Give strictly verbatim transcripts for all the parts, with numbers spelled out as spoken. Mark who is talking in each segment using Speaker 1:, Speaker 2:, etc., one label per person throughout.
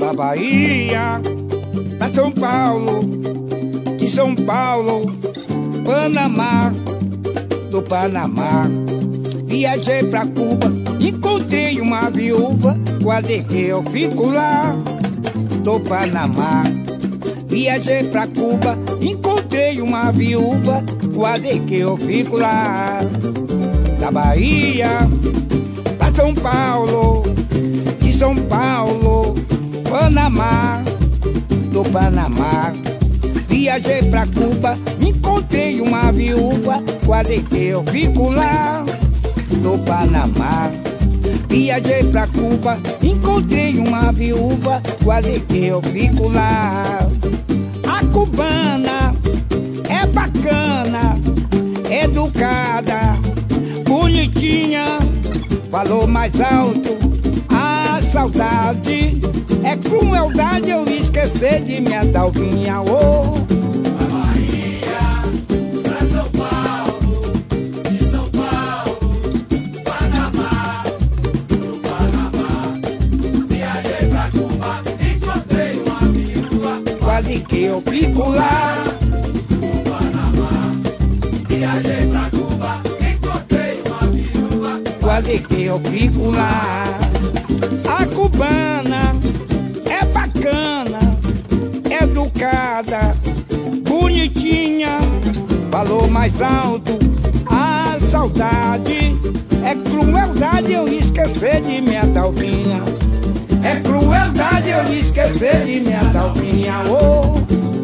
Speaker 1: da Bahia pra São Paulo, de São Paulo, Panamá, do Panamá. Viajei pra Cuba, encontrei uma viúva, quase que eu fico lá, do Panamá. Viajei pra Cuba, encontrei uma viúva, quase que eu fico lá. Da Bahia pra São Paulo, de São Paulo, Panamá, do Panamá. Viajei pra Cuba, encontrei uma viúva, quase que eu fico lá, do Panamá. Viajei pra Cuba, encontrei uma viúva, quase que eu fico lá. A cubana é bacana, educada, bonitinha, falou mais alto. A saudade é crueldade, eu esquecer de minha Dalvinha. Oh,
Speaker 2: da Bahia pra São Paulo, de São Paulo, Panamá, do Panamá. Viajei pra Cuba, encontrei uma viúva,
Speaker 1: quase que eu fico lá,
Speaker 2: do Panamá. Viajei pra Cuba, encontrei uma viúva,
Speaker 1: quase que eu fico lá. A cubana é bacana, educada, bonitinha, falou mais alto. A saudade é crueldade, eu esquecer de minha Dalvinha. É crueldade eu esquecer de minha Dalvinha. Oh,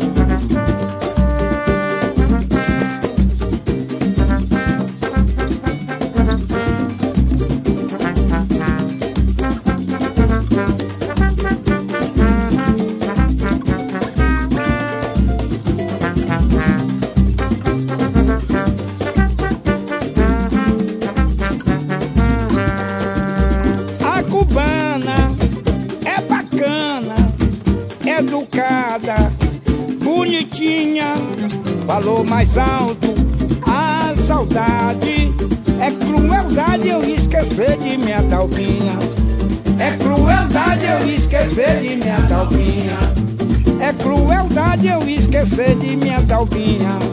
Speaker 1: educada, bonitinha, falou mais alto. A saudade é crueldade, eu esquecer de minha Dalvinha. É crueldade eu esquecer de minha Dalvinha. É crueldade eu esquecer de minha Dalvinha.